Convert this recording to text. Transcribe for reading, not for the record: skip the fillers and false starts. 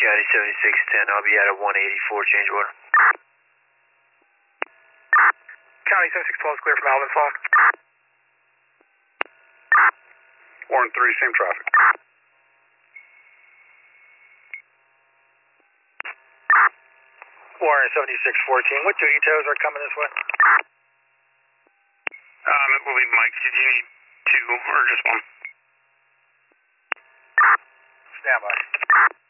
County 7610, I'll be out at 184, change order. County 7612 is clear from Alvin phone. Warren 3, same traffic. Warren 7614, what duty totals are coming this way? It will be Mike. Did you need two or just one? Stand by.